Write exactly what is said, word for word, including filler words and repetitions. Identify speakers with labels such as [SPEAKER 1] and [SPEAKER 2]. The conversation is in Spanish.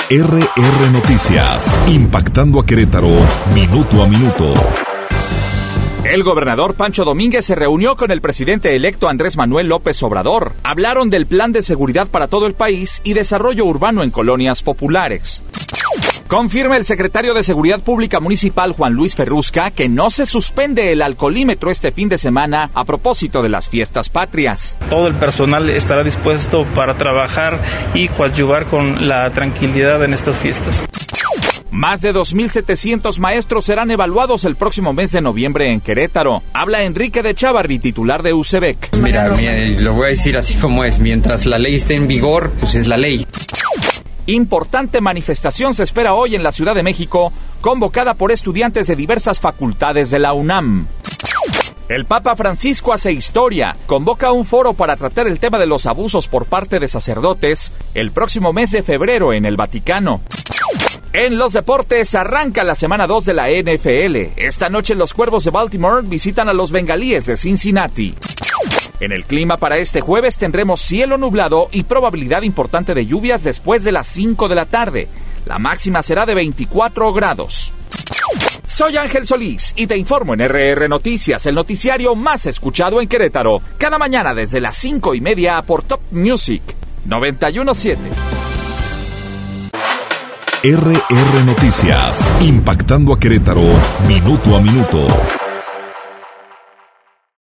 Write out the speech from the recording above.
[SPEAKER 1] R R Noticias, impactando a Querétaro, minuto a minuto.
[SPEAKER 2] El gobernador Pancho Domínguez se reunió con el presidente electo Andrés Manuel López Obrador. Hablaron del plan de seguridad para todo el país y desarrollo urbano en colonias populares. Confirma el secretario de Seguridad Pública Municipal, Juan Luis Ferrusca, que no se suspende el alcoholímetro este fin de semana a propósito de las fiestas patrias.
[SPEAKER 3] Todo el personal estará dispuesto para trabajar y coadyuvar con la tranquilidad en estas fiestas.
[SPEAKER 2] Más de dos mil setecientos maestros serán evaluados el próximo mes de noviembre en Querétaro. Habla Enrique de Chávarri, titular de U C B E C.
[SPEAKER 4] Mira, mira, lo voy a decir así como es. Mientras la ley esté en vigor, pues es la ley.
[SPEAKER 2] Importante manifestación se espera hoy en la Ciudad de México, convocada por estudiantes de diversas facultades de la UNAM. El Papa Francisco hace historia, convoca un foro para tratar el tema de los abusos por parte de sacerdotes el próximo mes de febrero en el Vaticano. En los deportes arranca la semana dos de la N F L. Esta noche los Cuervos de Baltimore visitan a los Bengalíes de Cincinnati. En el clima para este jueves tendremos cielo nublado y probabilidad importante de lluvias después de las cinco de la tarde. La máxima será de veinticuatro grados. Soy Ángel Solís y te informo en R R Noticias, el noticiario más escuchado en Querétaro. Cada mañana desde las cinco y media por Top Music noventa y uno punto siete.
[SPEAKER 1] R R Noticias, impactando a Querétaro, minuto a minuto.